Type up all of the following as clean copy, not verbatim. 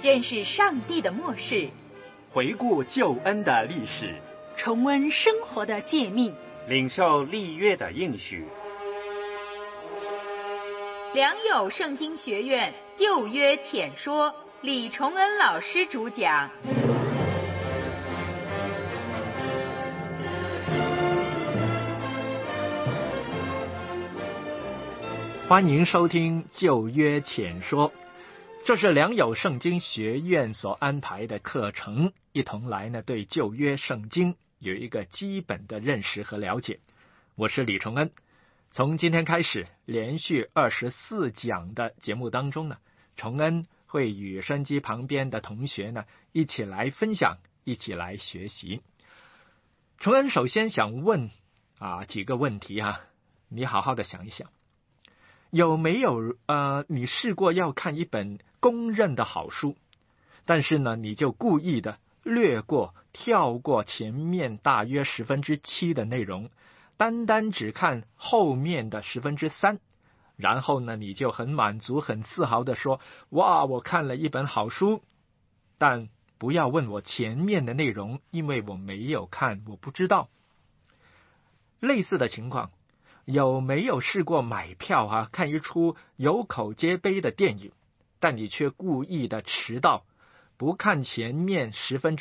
认识上帝的默示， 回顾救恩的历史， 重温生活的诫命， 领受立约的应许。 良友圣经学院旧约浅说，李崇恩老师主讲。 欢迎收听旧约浅说，这是良友圣经学院所安排的课程，一同来对旧约圣经有一个基本的认识和了解。我是李崇恩。从今天开始，连续24讲的节目当中崇恩会与收音机旁边的同学一起来分享，一起来学习。崇恩首先想问几个问题你好好的想一想。有没有你试过要看一本公认的好书，但是你就故意的略过跳过前面大约7%的内容，单单只看后面的3%，然后你就很满足很自豪的说，哇，我看了一本好书，但不要问我前面的内容，因为我没有看，我不知道。类似的情况有没有试过买票看一出有口皆碑的电影，但你却故意的迟到，不看前面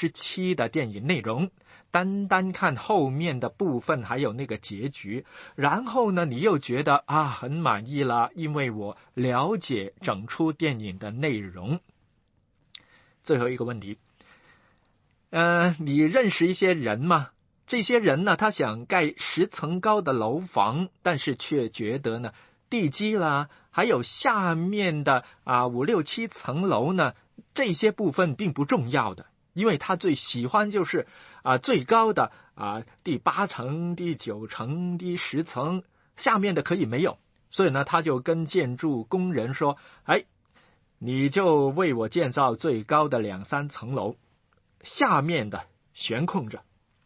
7%的电影内容，单单看后面的部分还有那个结局，然后你又觉得很满意了，因为我了解整出电影的内容。最后一个问题，你认识一些人吗？这些人他想盖10层高的楼房，但是却觉得地基啦，还有下面的5、6、7层楼这些部分并不重要的，因为他最喜欢就是最高的第8层、第9层、第10层，下面的可以没有。所以他就跟建筑工人说，你就为我建造最高的2、3层楼，下面的悬空着。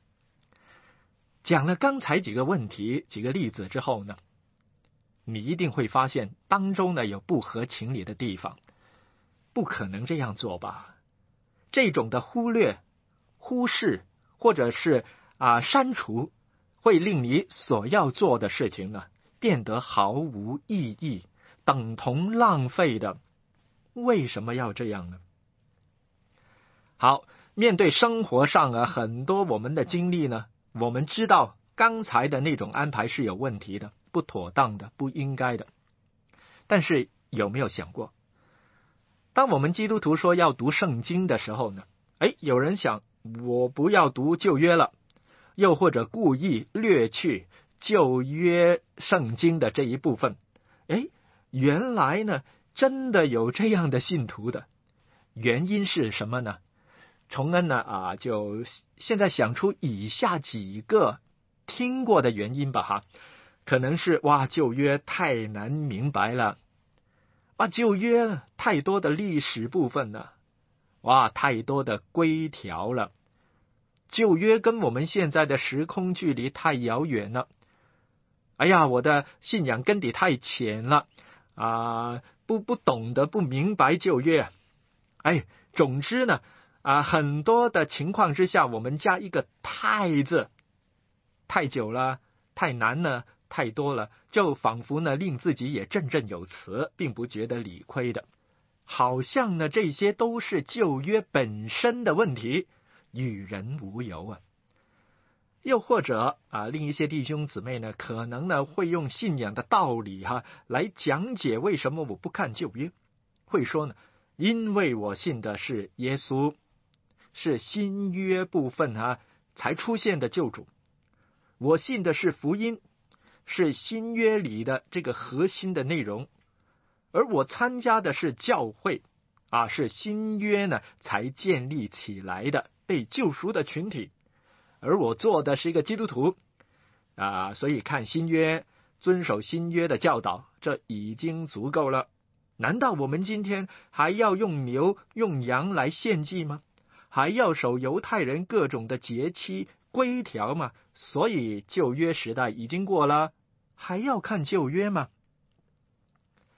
讲了刚才几个问题、几个例子之后你一定会发现当中有不合情理的地方。不可能这样做吧？这种的忽略、忽视或者是删除，会令你所要做的事情变得毫无意义，等同浪费的。为什么要这样呢？好，面对生活上很多我们的经历我们知道刚才的那种安排是有问题的，不妥当的，不应该的。但是有没有想过，当我们基督徒说要读圣经的时候有人想，我不要读旧约了，又或者故意略去旧约圣经的这一部分。原来真的有这样的信徒的。原因是什么呢？崇恩就现在想出以下几个听过的原因吧可能是旧约太难明白了，旧约太多的历史部分了，太多的规条了，旧约跟我们现在的时空距离太遥远了，我的信仰根底太浅了不懂得，不明白旧约总之很多的情况之下，我们加一个太字，太久了，太难了，太多了，就仿佛令自己也振振有词，并不觉得理亏的。好像这些都是旧约本身的问题，与人无尤又或者另一些弟兄姊妹可能会用信仰的道理来讲解为什么我不看旧约，会说因为我信的是耶稣，是新约部分才出现的救主，我信的是福音，是新约里的这个核心的内容，而我参加的是教会是新约才建立起来的被救赎的群体，而我做的是一个基督徒所以看新约，遵守新约的教导，这已经足够了。难道我们今天还要用牛用羊来献祭吗？还要守犹太人各种的节期规条吗？所以旧约时代已经过了，还要看旧约吗？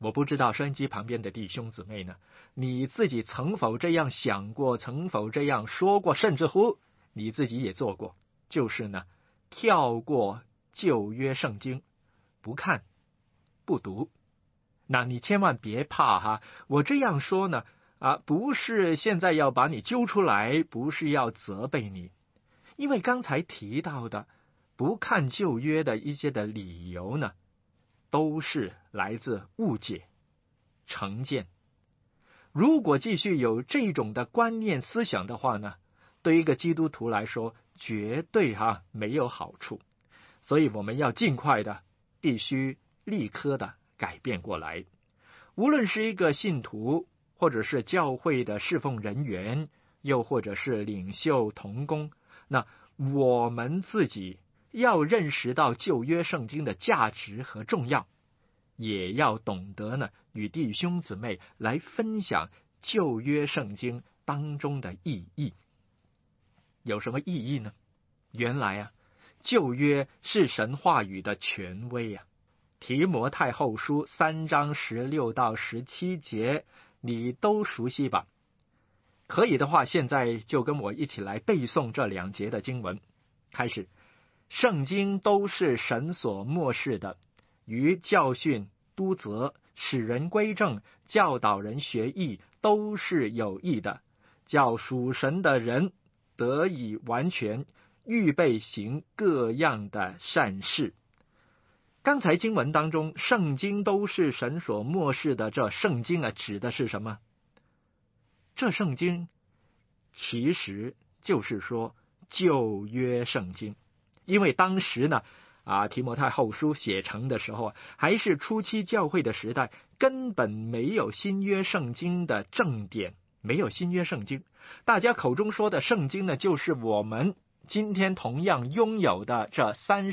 我不知道收音机旁边的弟兄姊妹呢，你自己曾否这样想过，曾否这样说过，甚至乎你自己也做过，就是呢，跳过旧约圣经，不看不读。那你千万别怕哈，我这样说呢，不是现在要把你揪出来，不是要责备你，因为刚才提到的不看旧约的一些的理由呢，都是来自误解、成见。如果继续有这种的观念思想的话呢，对一个基督徒来说绝对没有好处。所以我们要尽快的，必须立刻的改变过来。无论是一个信徒，或者是教会的侍奉人员，又或者是领袖同工，那我们自己要认识到旧约圣经的价值和重要，也要懂得呢与弟兄姊妹来分享旧约圣经当中的意义。有什么意义呢？原来旧约是神话语的权威提摩太后书3章16到17节你都熟悉吧？可以的话，现在就跟我一起来背诵这2节的经文。开始，圣经都是神所默示的，于教训、督责、使人归正、教导人学义，都是有益的，叫属神的人得以完全，预备行各样的善事。刚才经文当中，圣经都是神所默示的，这圣经指的是什么？这圣经其实就是说旧约圣经，因为当时呢提摩太后书写成的时候还是初期教会的时代，根本没有新约圣经的正典，没有新约圣经。大家口中说的圣经呢，就是我们今天同样拥有的这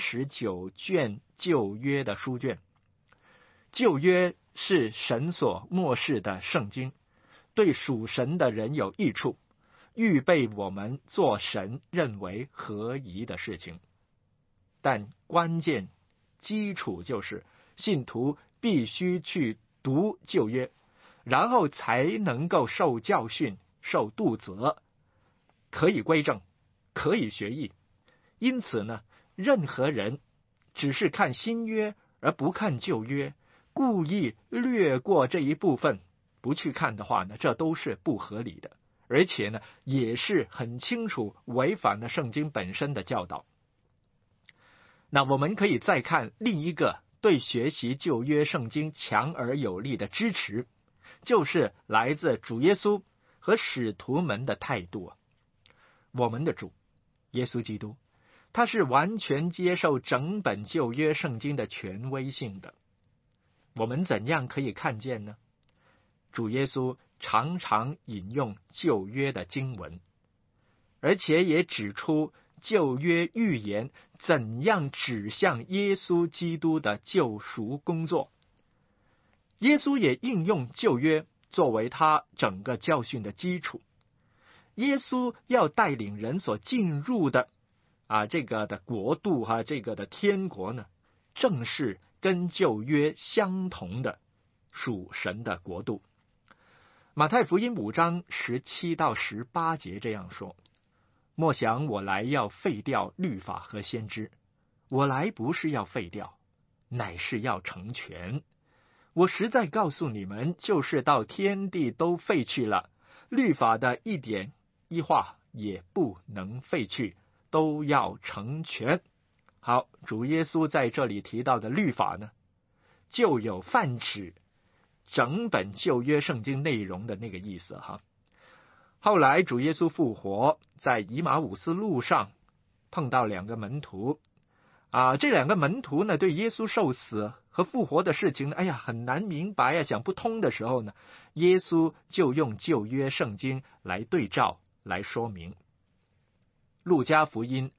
39卷旧约的书卷。旧约是神所默示的圣经，对属神的人有益处，预备我们做神认为合宜的事情。但关键基础就是信徒必须去读旧约，然后才能够受教训、受督责，可以归正，可以学义。因此呢，任何人只是看新约而不看旧约，故意略过这一部分不去看的话呢，这都是不合理的，而且呢，也是很清楚违反了圣经本身的教导。那我们可以再看另一个对学习旧约圣经强而有力的支持，就是来自主耶稣和使徒们的态度。我们的主耶稣基督，他是完全接受整本旧约圣经的权威性的。我们怎样可以看见呢？主耶稣常常引用旧约的经文，而且也指出旧约预言怎样指向耶稣基督的救赎工作。耶稣也应用旧约作为他整个教训的基础。耶稣要带领人所进入的这个的国度这个的天国呢，正是跟旧约相同的属神的国度。马太福音5章17到18节这样说：莫想我来要废掉律法和先知，我来不是要废掉，乃是要成全。我实在告诉你们，就是到天地都废去了，律法的一点一画也不能废去，都要成全。好，主耶稣在这里提到的律法呢，就有泛指整本旧约圣经内容的那个意思后来主耶稣复活，在以马忤斯路上碰到2个门徒这2个门徒呢，对耶稣受死和复活的事情呢，很难明白想不通的时候呢，耶稣就用旧约圣经来对照来说明。路加福音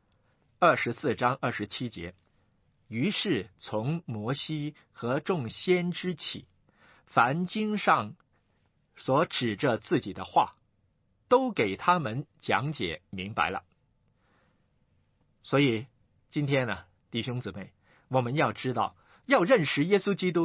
24章27节，于是从摩西和众先知起，凡经上所指着自己的话，都给他们讲解明白了。所以今天呢，弟兄姊妹，我们要知道，要认识耶稣基督，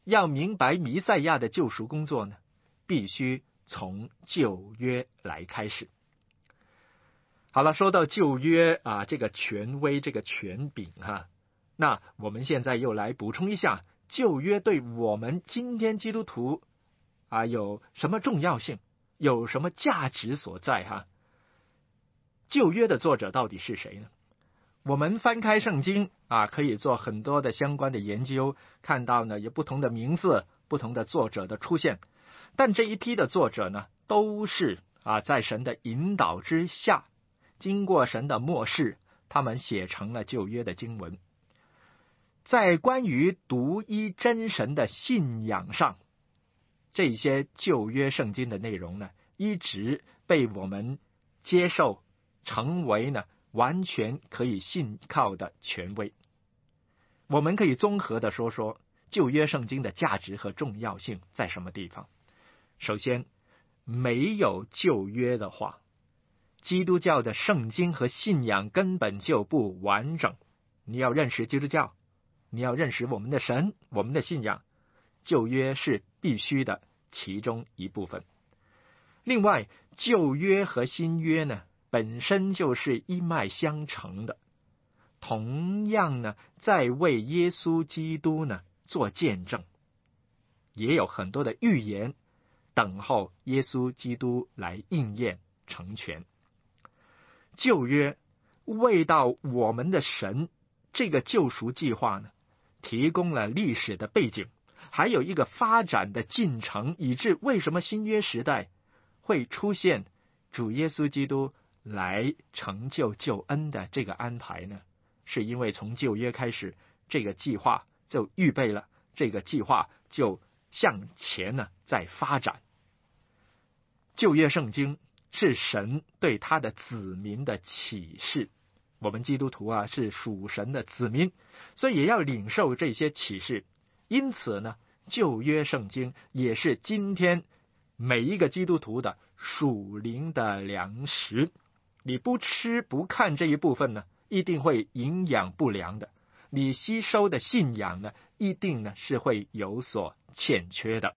要明白弥赛亚的救赎工作呢，必须从旧约来开始。好了，说到旧约这个权威，这个权柄那我们现在又来补充一下，旧约对我们今天基督徒有什么重要性，有什么价值所在旧约的作者到底是谁呢？我们翻开圣经可以做很多的相关的研究，看到呢有不同的名字，不同的作者的出现，但这一批的作者呢，都是在神的引导之下，经过神的默示，他们写成了旧约的经文。在关于独一真神的信仰上，这些旧约圣经的内容呢，一直被我们接受，成为呢完全可以信靠的权威。我们可以综合的说说旧约圣经的价值和重要性在什么地方。首先，没有旧约的话，基督教的圣经和信仰根本就不完整。你要认识基督教，你要认识我们的神，我们的信仰，旧约是必须的其中一部分。另外，旧约和新约呢，本身就是一脉相承的，同样呢，在为耶稣基督呢做见证，也有很多的预言等候耶稣基督来应验成全。旧约为到我们的神这个救赎计划呢，提供了历史的背景，还有一个发展的进程，以致为什么新约时代会出现主耶稣基督来成就救恩的这个安排呢？是因为从旧约开始，这个计划就预备了，这个计划就向前呢在发展。旧约圣经是神对他的子民的启示，我们基督徒是属神的子民，所以也要领受这些启示。因此呢，旧约圣经也是今天每一个基督徒的属灵的粮食。你不吃不看这一部分呢，一定会营养不良的。你吸收的信仰呢，一定呢是会有所欠缺的。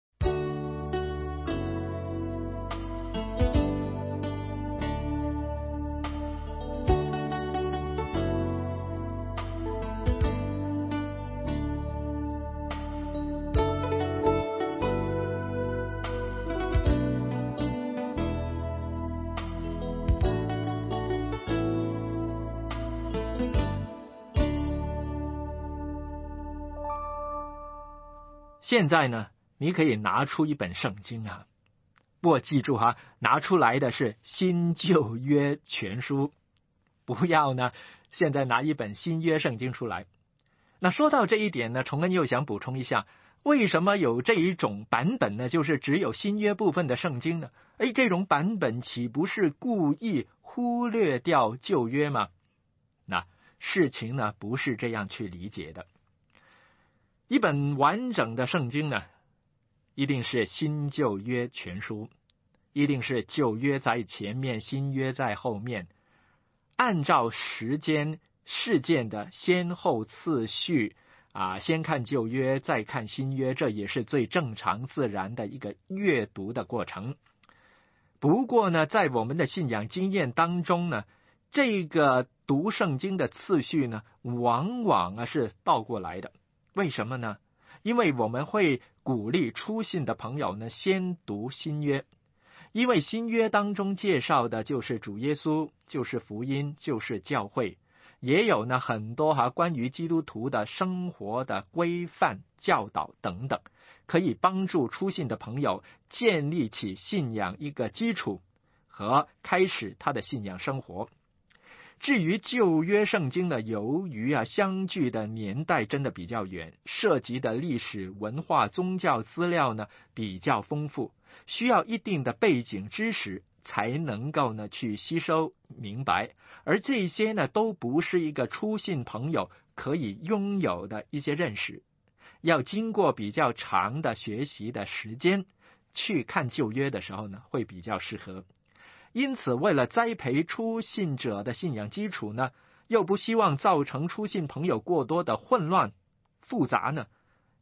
现在呢，你可以拿出一本圣经不过记住拿出来的是新旧约全书，不要呢现在拿一本新约圣经出来。那说到这一点呢，崇恩又想补充一下，为什么有这一种版本呢？就是只有新约部分的圣经呢？这种版本岂不是故意忽略掉旧约吗？那事情呢不是这样去理解的。一本完整的圣经呢，一定是新旧约全书，一定是旧约在前面，新约在后面，按照时间事件的先后次序先看旧约再看新约，这也是最正常自然的一个阅读的过程。不过呢，在我们的信仰经验当中呢，这个读圣经的次序呢，往往是倒过来的。为什么呢？因为我们会鼓励初信的朋友呢，先读新约，因为新约当中介绍的就是主耶稣，就是福音，就是教会，也有呢很多关于基督徒的生活的规范教导等等，可以帮助初信的朋友建立起信仰一个基础和开始他的信仰生活。至于旧约圣经呢，由于相距的年代真的比较远，涉及的历史文化宗教资料呢比较丰富，需要一定的背景知识才能够呢去吸收明白，而这些呢都不是一个初信朋友可以拥有的一些认识，要经过比较长的学习的时间去看旧约的时候呢，会比较适合。因此，为了栽培初信者的信仰基础呢，又不希望造成初信朋友过多的混乱复杂呢，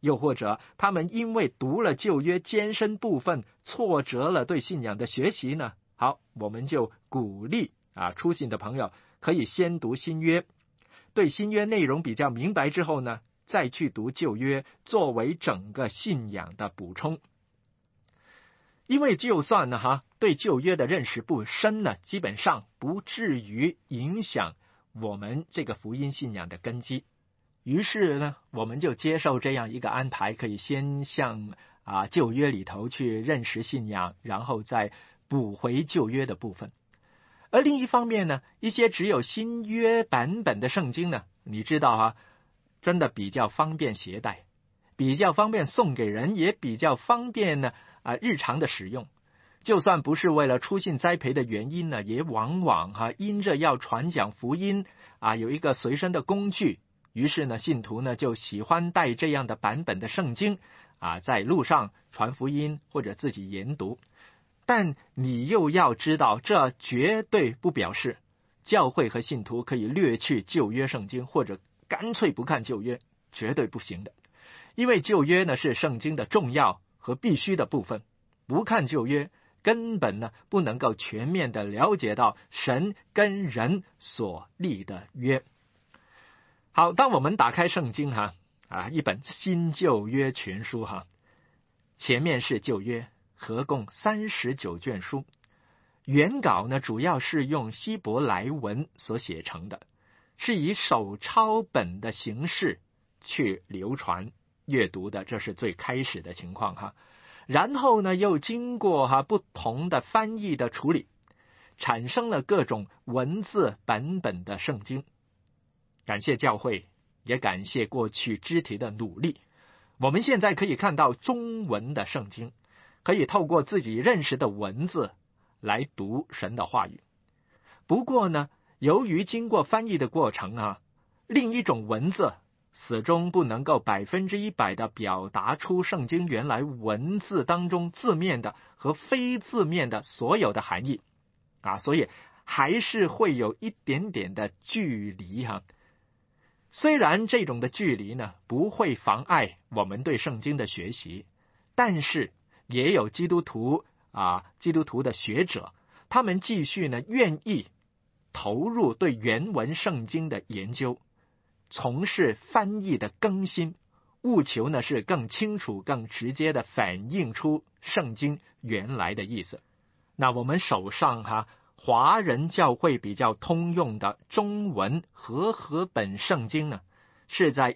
又或者他们因为读了旧约艰深部分，挫折了对信仰的学习呢？好，我们就鼓励初信的朋友可以先读新约，对新约内容比较明白之后呢，再去读旧约，作为整个信仰的补充。因为就算对旧约的认识不深呢，基本上不至于影响我们这个福音信仰的根基。于是呢，我们就接受这样一个安排，可以先向旧约里头去认识信仰，然后再补回旧约的部分。而另一方面呢，一些只有新约版本的圣经呢，你知道真的比较方便携带，比较方便送给人，也比较方便呢日常的使用。就算不是为了初信栽培的原因呢，也往往因着要传讲福音有一个随身的工具，于是呢，信徒呢就喜欢带这样的版本的圣经在路上传福音或者自己研读。但你又要知道，这绝对不表示教会和信徒可以略去旧约圣经，或者干脆不看旧约，绝对不行的。因为旧约呢是圣经的重要和必须的部分，不看旧约根本呢不能够全面的了解到神跟人所立的约。好，当我们打开圣经一本新旧约全书前面是旧约，合共39卷书。原稿呢主要是用希伯来文所写成的，是以手抄本的形式去流传阅读的，这是最开始的情况然后呢又经过不同的翻译的处理，产生了各种文字版本的圣经。感谢教会，也感谢过去肢体的努力，我们现在可以看到中文的圣经，可以透过自己认识的文字来读神的话语。不过呢，由于经过翻译的过程另一种文字始终不能够100%的表达出圣经原来文字当中字面的和非字面的所有的含义所以还是会有一点点的距离虽然这种的距离呢不会妨碍我们对圣经的学习，但是也有基督徒的学者，他们继续呢愿意投入对原文圣经的研究，从事翻译的更新，务求呢是更清楚更直接的反映出圣经原来的意思。那我们手上华人教会比较通用的中文和合本圣经呢，是在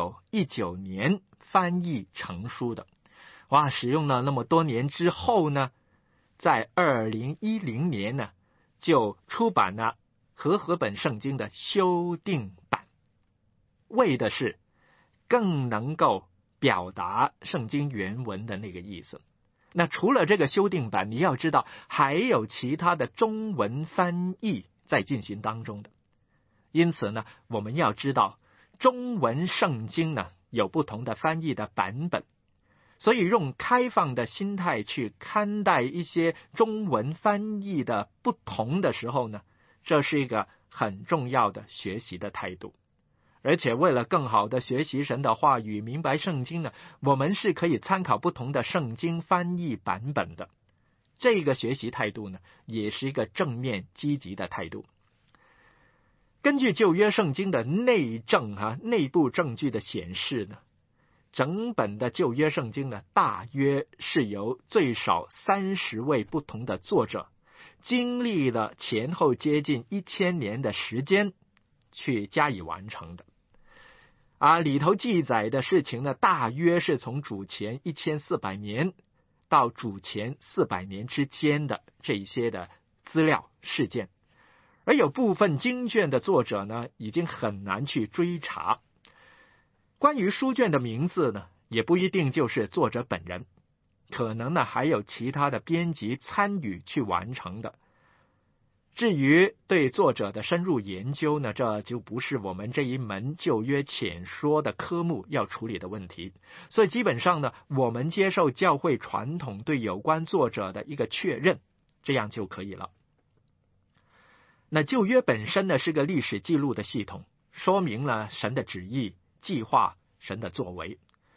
1919年翻译成书的。使用了那么多年之后呢，在2010年呢就出版了和合本圣经的修订版，为的是更能够表达圣经原文的那个意思。那除了这个修订版，你要知道还有其他的中文翻译在进行当中的。因此呢，我们要知道中文圣经呢有不同的翻译的版本，所以用开放的心态去看待一些中文翻译的不同的时候呢，这是一个很重要的学习的态度。而且为了更好的学习神的话语，明白圣经呢，我们是可以参考不同的圣经翻译版本的。这个学习态度呢，也是一个正面积极的态度。根据旧约圣经的内部证据的显示呢，整本的旧约圣经呢，大约是由最少30位不同的作者，经历了前后接近1000年的时间去加以完成的。里头记载的事情呢，大约是从主前1400年到主前400年之间的这些的资料事件。而有部分经卷的作者呢，已经很难去追查。关于书卷的名字呢，也不一定就是作者本人，可能呢还有其他的编辑参与去完成的。至于对作者的深入研究呢，这就不是我们这一门旧约浅说的科目要处理的问题。所以基本上呢，我们接受教会传统对有关作者的一个确认，这样就可以了。那旧约本身呢是个历史记录的系统，说明了神的旨意、计划、神的作为。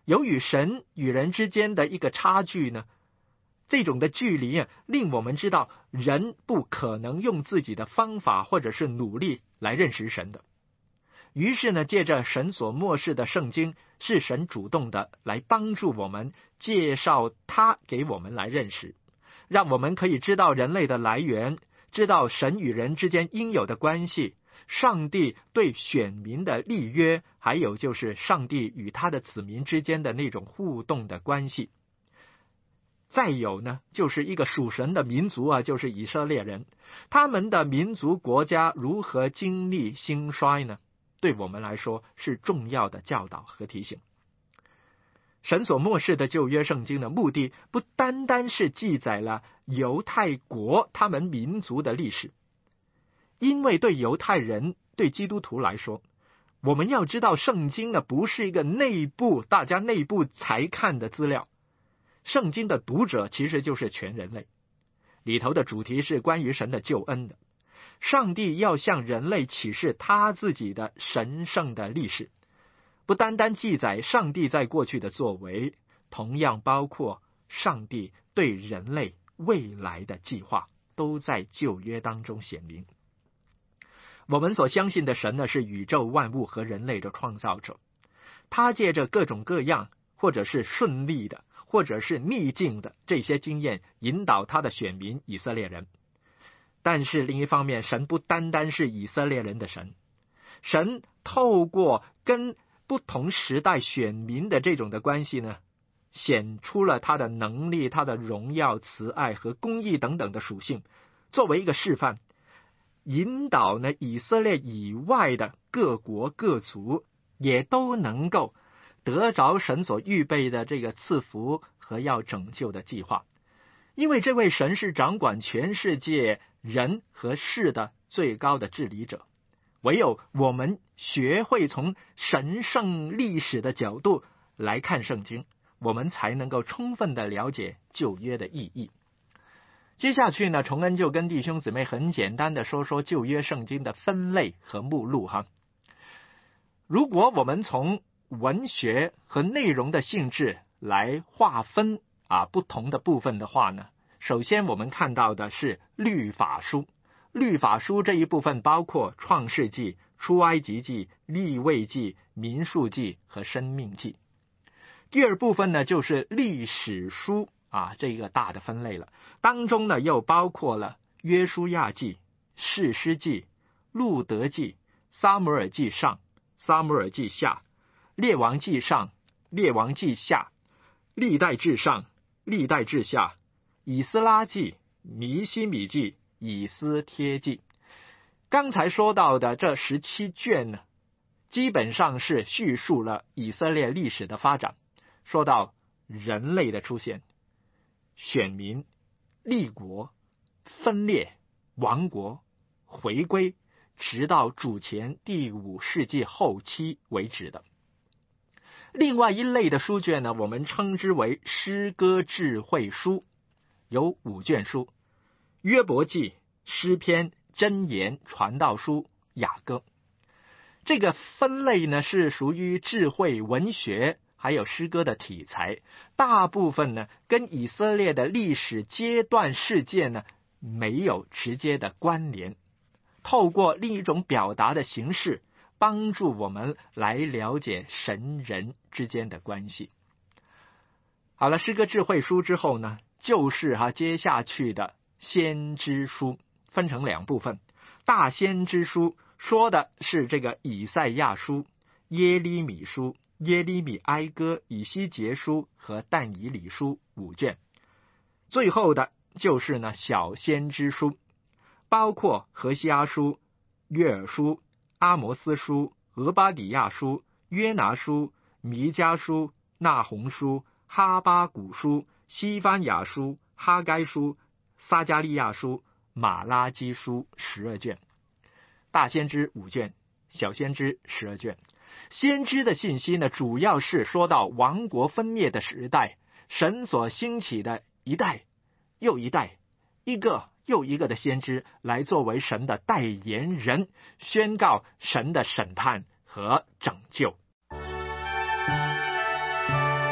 由于神与人之间的一个差距呢，这种的距离令我们知道人不可能用自己的方法或者是努力来认识神的。于是呢，借着神所默示的圣经，是神主动的来帮助我们介绍他给我们来认识，让我们可以知道人类的来源，知道神与人之间应有的关系，上帝对选民的立约，还有就是上帝与他的子民之间的那种互动的关系。再有呢，就是一个属神的民族就是以色列人，他们的民族国家如何经历兴衰呢？对我们来说是重要的教导和提醒。神所默示的旧约圣经的目的，不单单是记载了犹太国他们民族的历史，因为对犹太人、对基督徒来说，我们要知道圣经呢不是一个大家内部才看的资料，圣经的读者其实就是全人类，里头的主题是关于神的救恩的。上帝要向人类启示他自己的神圣的历史，不单单记载上帝在过去的作为，同样包括上帝对人类未来的计划，都在旧约当中显明。我们所相信的神呢，是宇宙万物和人类的创造者，他借着各种各样，或者是顺利的，或者是逆境的这些经验，引导他的选民以色列人。但是另一方面，神不单单是以色列人的神，神透过跟不同时代选民的这种的关系呢，显出了他的能力、他的荣耀、慈爱和公义等等的属性，作为一个示范，引导呢以色列以外的各国各族也都能够得着神所预备的这个赐福和要拯救的计划。因为这位神是掌管全世界人和事的最高的治理者，唯有我们学会从神圣历史的角度来看圣经，我们才能够充分的了解旧约的意义。接下去呢，崇恩就跟弟兄姊妹很简单的说说旧约圣经的分类和目录如果我们从文学和内容的性质来划分不同的部分的话呢，首先我们看到的是律法书。律法书这一部分包括创世纪、出埃及记、利未记、民数记和申命记。第二部分呢，就是历史书这个大的分类了，当中呢又包括了约书亚记、士师记、路得记、撒母耳记上、撒母耳记下、列王记上、列王记下、历代志上、历代志下、以斯拉记、尼希米记、以斯帖记。刚才说到的这17卷呢，基本上是叙述了以色列历史的发展，说到人类的出现、选民、立国、分裂、亡国、回归，直到主前第5世纪后期为止的。另外一类的书卷呢，我们称之为诗歌智慧书，有5卷书：约伯记、诗篇、箴言、传道书、雅歌。这个分类呢是属于智慧文学还有诗歌的题材，大部分呢跟以色列的历史阶段事件呢没有直接的关联，透过另一种表达的形式，帮助我们来了解神人之间的关系。好了，诗歌智慧书之后呢，就是接下去的先知书，分成2部分。大先知书说的是这个以赛亚书、耶利米书、耶利米哀歌、以西结书和但以理书5卷。最后的就是呢小先知书，包括何西阿书、约珥书、阿摩斯书、俄巴底亚书、约拿书、弥迦书、那鸿书、哈巴谷书、西番雅书、哈该书、撒加利亚书、马拉基书12卷。大先知5卷，小先知12卷。先知的信息呢，主要是说到王国分灭的时代，神所兴起的一代又一代，一个又一个的先知来作为神的代言人，宣告神的审判和拯救。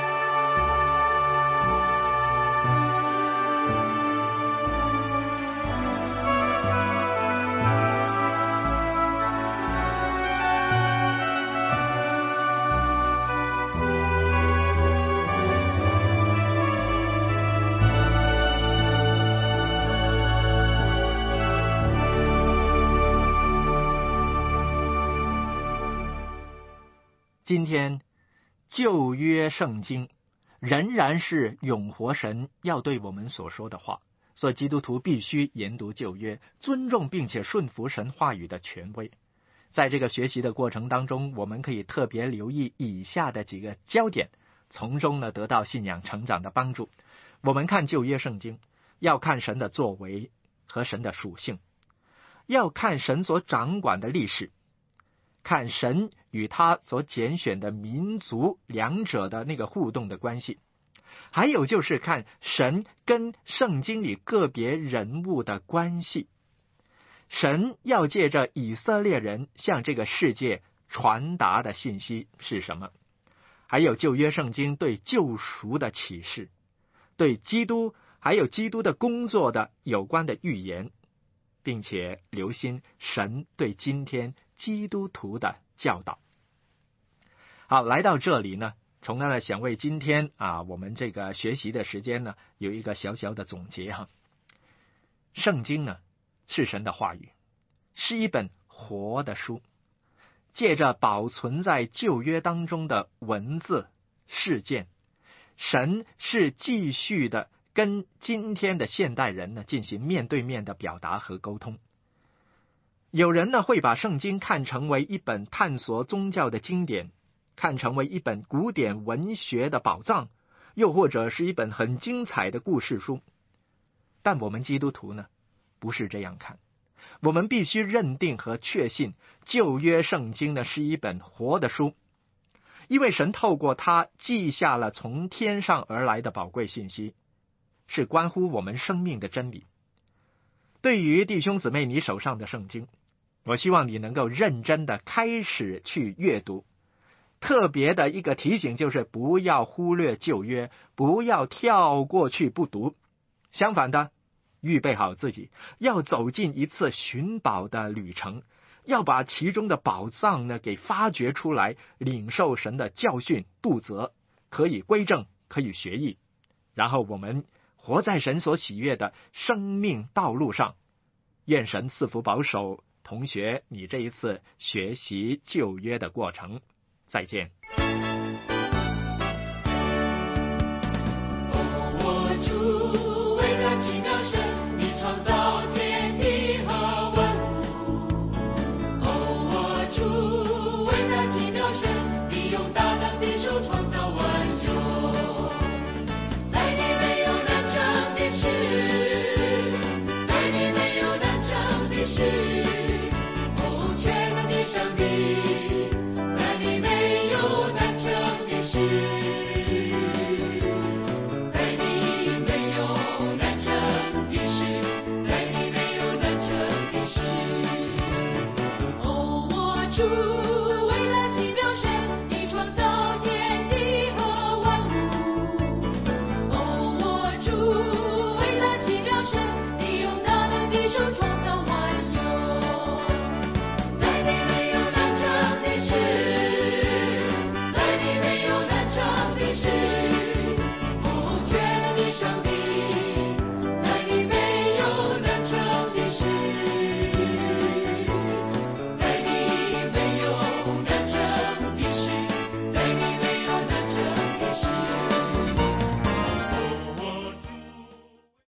今天旧约圣经仍然是永活神要对我们所说的话，所以基督徒必须研读旧约，尊重并且顺服神话语的权威。在这个学习的过程当中，我们可以特别留意以下的几个焦点，从中呢得到信仰成长的帮助。我们看旧约圣经，要看神的作为和神的属性，要看神所掌管的历史，看神与他所拣选的民族两者的那个互动的关系，还有就是看神跟圣经里个别人物的关系。神要借着以色列人向这个世界传达的信息是什么？还有旧约圣经对救赎的启示，对基督还有基督的工作的有关的预言，并且留心神对今天基督徒的教导。好，来到这里呢，崇安呢想为今天我们这个学习的时间呢有一个小小的总结哈。圣经呢是神的话语，是一本活的书，借着保存在旧约当中的文字事件，神是继续的跟今天的现代人呢进行面对面的表达和沟通。有人呢会把圣经看成为一本探索宗教的经典，看成为一本古典文学的宝藏，又或者是一本很精彩的故事书。但我们基督徒呢不是这样看，我们必须认定和确信旧约圣经呢是一本活的书，因为神透过它记下了从天上而来的宝贵信息，是关乎我们生命的真理。对于弟兄姊妹你手上的圣经，我希望你能够认真的开始去阅读。特别的一个提醒就是不要忽略旧约，不要跳过去不读，相反的预备好自己，要走进一次寻宝的旅程，要把其中的宝藏呢给发掘出来，领受神的教训督责，可以归正，可以学艺，然后我们活在神所喜悦的生命道路上。愿神赐福保守同学你这一次学习旧约的过程。再见。